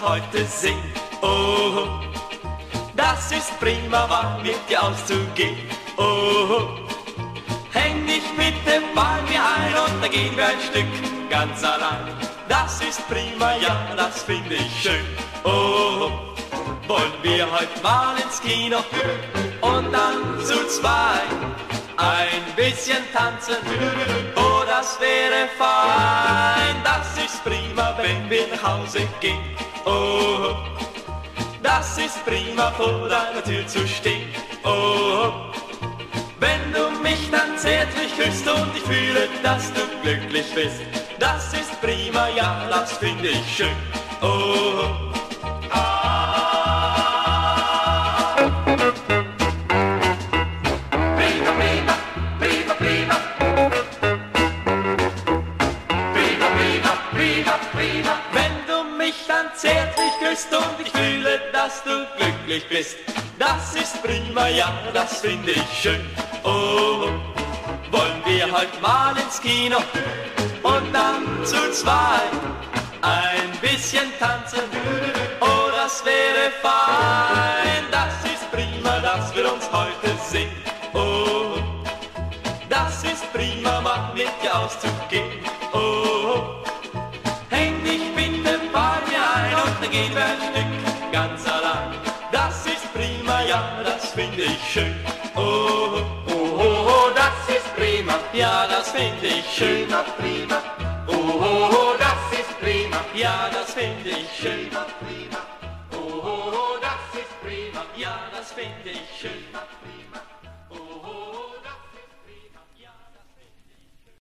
heute singen. Oh, das ist prima, mal mit dir auszugehen. Oh, häng dich bitte bei mir ein und dann gehen wir ein Stück ganz allein. Das ist prima, ja, das finde ich schön. Oh, wollen wir heute mal ins Kino und dann zu zweit ein bisschen tanzen? Oh, das wäre fein. Das ist prima, wenn wir nach Hause gehen. Oh, das ist prima, vor deiner Tür zu stehen. Oh, wenn du mich dann zärtlich küsst und ich fühle, dass du glücklich bist. Das ist prima, ja, das finde ich schön. Oh, prima, prima, prima, prima. Prima, prima, prima, prima. Wenn du mich dann zärtlich küsst und ich fühle, dass du glücklich bist. Das ist prima, ja, das finde ich schön. Oh, wollen wir heute mal ins Kino und dann zu zweit ein bisschen tanzen? Oh, das wäre fein. Das ist prima, dass wir uns heute sehen. Oh, das ist prima, mal mit dir auszugehen. Oh, häng dich bitte bei mir ein und dann gehen wir ein Stück ganz allein. Das ist prima, ja, das finde ich schön. Oh, oh, oh, oh, das ist prima, ja, das finde ich schön. Prima, prima. Oh, oh, oh, das ist prima, ja, das finde ich schön. Prima, prima. Oh, oh, oh, das ist prima, ja, das finde ich schön. Prima.